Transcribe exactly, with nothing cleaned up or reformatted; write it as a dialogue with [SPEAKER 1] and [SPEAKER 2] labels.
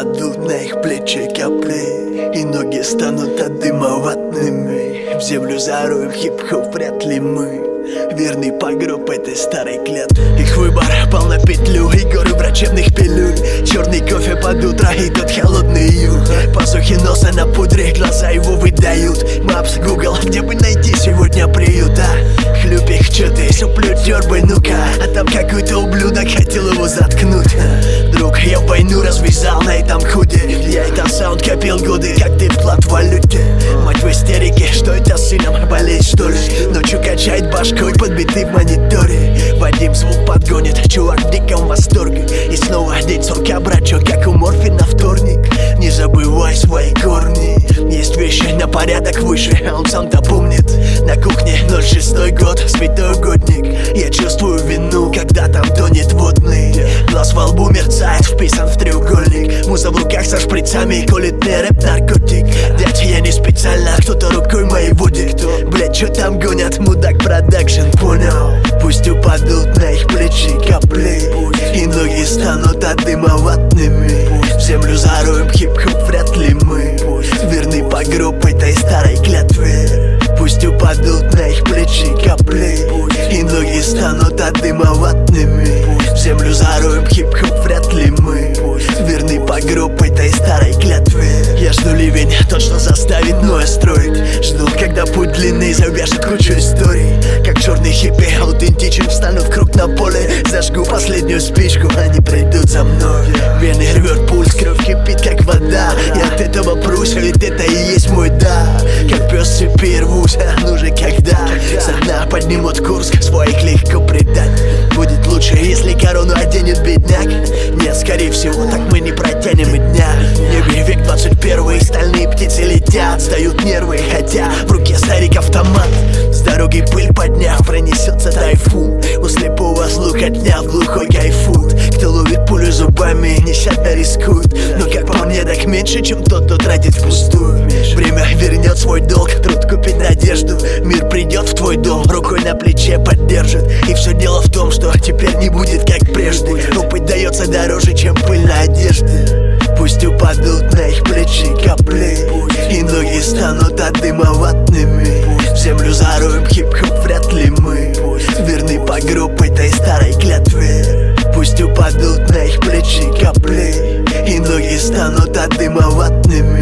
[SPEAKER 1] упадут на их плечи капли, и ноги станут от дыма ватными. В землю зароем хип-хоп, вряд ли мы верный погроб этой старой клятвы. Их выбор пал на петлю и горы врачебных пилюль. Черный кофе под утро и тот холодный июль. Пасухи носа на пудре, глаза его выдают. Мапс, Google, где бы найти сегодня приют, а? Хлюпик, чё ты, соплю тёрбой, ну-ка. А там какой-то ублюдок хотел его заткнуть. Друг, я войну развязал на этом худе. Я это саунд копил годы, как ты вклад в валюте. Мать в истерике, что это с сыном, болеть что ли? Ночью качает башкой, подбитый в мониторе. Вадим звук подгонит, чувак в диком восторге. И снова день сурка, брачок, как у Морфи на вторник. Не забывай свои корни. Есть вещи на порядок выше, а он сам-то помнит. На кухне ноль шестой год, святой угодник. Я чувствую вину, когда там тонет водный. Глаз во лбу мерцает, вписан в треугольник. Муза в руках со шприцами, колет мне рэп наркотик. Дядь, я не специально, кто-то рукой моей водит. Блять, чё там гонят, мудак продакшн, понял? Пусть упадут на их плечи капли, и ноги станут от дыма ватными. В землю зароем хип-хоп, вряд ли мы верный погроб этой старой клятве. Пусть упадут на их плечи капли, и ноги станут от дыма ватными. В землю зароем хип-хоп, вряд ли мы верный погроб этой старой клятве. Я жду ливень, тот, что заставит Ноя строить. Жду, когда путь длинный завяжет кучу историй. Как черный хиппи, аутентичен, встану в круг на поле. Зажгу последнюю спичку, они придут за мной. Вены рвет пульс, кровь кипит, как вода. Я от этого прусь, ведь это и есть мой да. Как пес с цепи рвусь, а ну же когда со дна поднимут курс, своих легко предать. Будет лучше, если корону оденет бедняк. Нет, скорее всего, так мы не протянем и дня. В небе век двадцать первый, стальные птицы летят. Сдают нервы, хотя в руке старик автомат. С дороги пыль подняв, пронесется тайфун. У слепого слух отняв, глухой кайфует. Кто ловит пулю зубами, нещадно рискует. Но как по мне, так меньше, чем тот, кто тратит впустую. Время вернет свой долг, труд купит надежду. Мир придет в твой дом, рукой на плече поддержит. И все дело в том, что теперь не будет как прежде. Опыт дается дороже, чем пыль на одежде. Пусть упадут на их плечи капли, и ноги станут от дыма ватными. В землю зароем хип-хоп, вряд ли мы верный погроб этой старой клятве. Пусть упадут на их плечи капли, и ноги станут от дыма ватными.